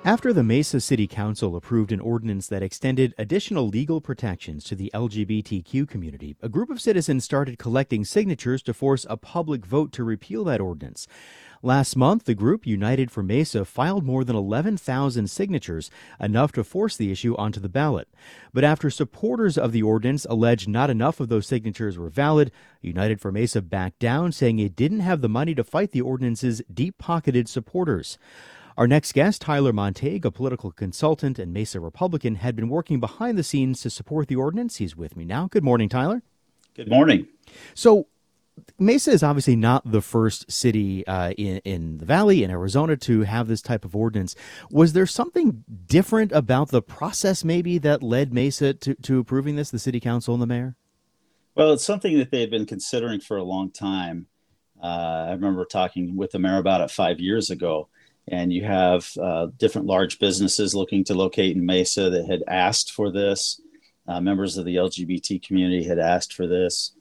After the Mesa City Council approved an ordinance that extended additional legal protections to the LGBTQ community, a group of citizens started collecting signatures to force a public vote to repeal that ordinance. Last month, the group United for Mesa filed more than 11,000 signatures, enough to force the issue onto the ballot. But after supporters of the ordinance alleged not enough of those signatures were valid, United for Mesa backed down, saying it didn't have the money to fight the ordinance's deep-pocketed supporters. Our next guest, Tyler Montague, a political consultant and Mesa Republican, had been working behind the scenes to support the ordinance. He's with me now. Good morning, Tyler. Good morning. So, Mesa is obviously not the first city in the Valley, in Arizona, to have this type of ordinance. Was there something different about the process, maybe, that led Mesa to approving this, the city council and the mayor? Well, it's something that they had been considering for a long time. I remember talking with the mayor about it 5 years ago. And you have different large businesses looking to locate in Mesa that had asked for this. Members of the LGBT community had asked for this.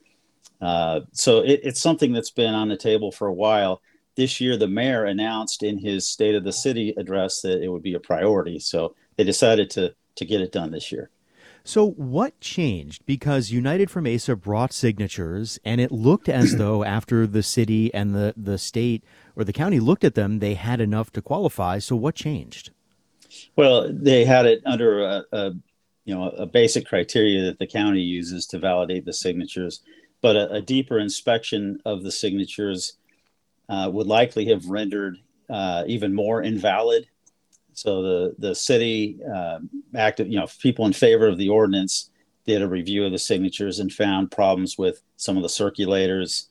So it's something that's been on the table for a while. This year, the mayor announced in his State of the City address that it would be a priority. So they decided to get it done this year. So what changed? Because United for Mesa brought signatures, and it looked as though after the city and the state or the county looked at them, they had enough to qualify. So what changed? Well, they had it under a basic criteria that the county uses to validate the signatures, but a deeper inspection of the signatures would likely have rendered even more invalid. So the city acted, people in favor of the ordinance did a review of the signatures and found problems with some of the circulators.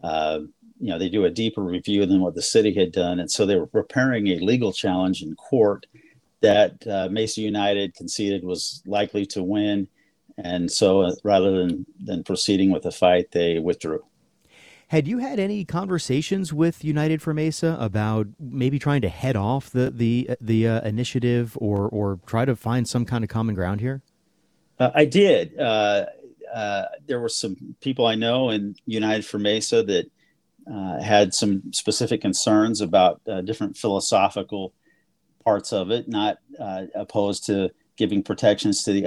They do a deeper review than what the city had done. And so they were preparing a legal challenge in court that Mesa United conceded was likely to win. And so rather than proceeding with the fight, they withdrew. Had you had any conversations with United for Mesa about maybe trying to head off the initiative or try to find some kind of common ground here? I did. There were some people I know in United for Mesa that had some specific concerns about different philosophical parts of it, not opposed to giving protections to the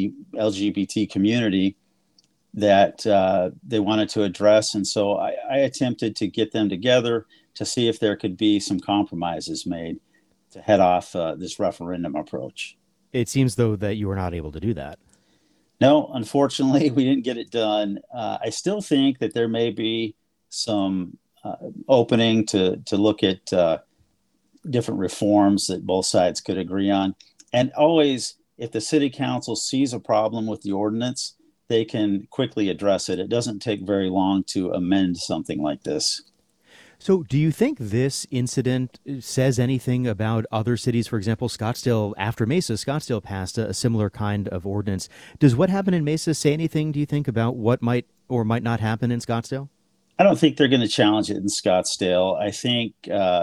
LGBT community that they wanted to address. And so I attempted to get them together to see if there could be some compromises made to head off this referendum approach. It seems, though, that you were not able to do that. No, unfortunately, we didn't get it done. I still think that there may be some opening to look at different reforms that both sides could agree on. And always, if the city council sees a problem with the ordinance, they can quickly address it. It doesn't take very long to amend something like this. So do you think this incident says anything about other cities? For example, Scottsdale, after Mesa, Scottsdale passed a similar kind of ordinance. Does what happened in Mesa say anything, do you think, about what might or might not happen in Scottsdale? I don't think they're going to challenge it in Scottsdale. I think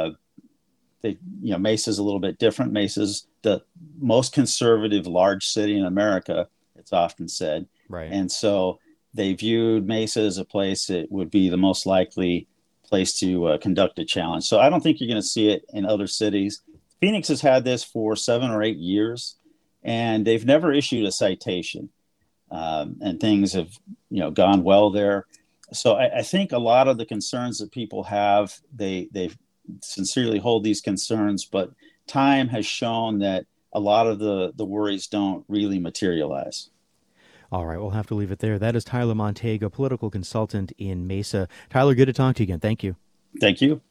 Mesa's a little bit different. Mesa's the most conservative large city in America, it's often said. Right. And so they viewed Mesa as a place that would be the most likely place to conduct a challenge. So I don't think you're going to see it in other cities. Phoenix has had this for 7 or 8 years, and they've never issued a citation. And things have, gone well there. So I think a lot of the concerns that people have, they sincerely hold these concerns, but time has shown that a lot of the worries don't really materialize. All right, we'll have to leave it there. That is Tyler Montague, a political consultant in Mesa. Tyler, good to talk to you again. Thank you. Thank you.